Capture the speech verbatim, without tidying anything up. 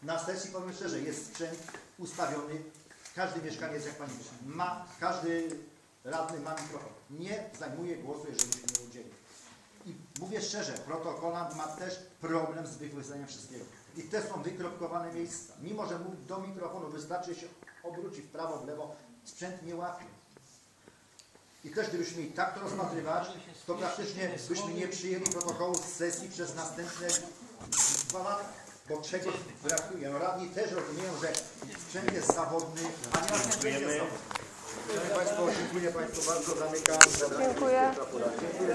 Na sesji, powiem szczerze, jest sprzęt ustawiony. Każdy mieszkaniec, jak pani ma, każdy radny ma mikrofon. Nie zajmuje głosu, jeżeli się nie udzieli. I mówię szczerze, protokolant ma też problem z wychwyceniem wszystkiego. I te są wykropkowane miejsca. Mimo że mówi do mikrofonu, wystarczy się obrócić w prawo, w lewo, sprzęt nie łapie. I też gdybyśmy i tak to rozpatrywać, to praktycznie byśmy nie przyjęli protokołu z sesji przez następne dwa lata. Bo czegoś brakuje. No radni też rozumieją, że sprzęt jest zawodny, a nie sprzęt jest zawodny. Dziękuję Państwu, dziękuję Państwu bardzo. Zamykam. Dziękuję.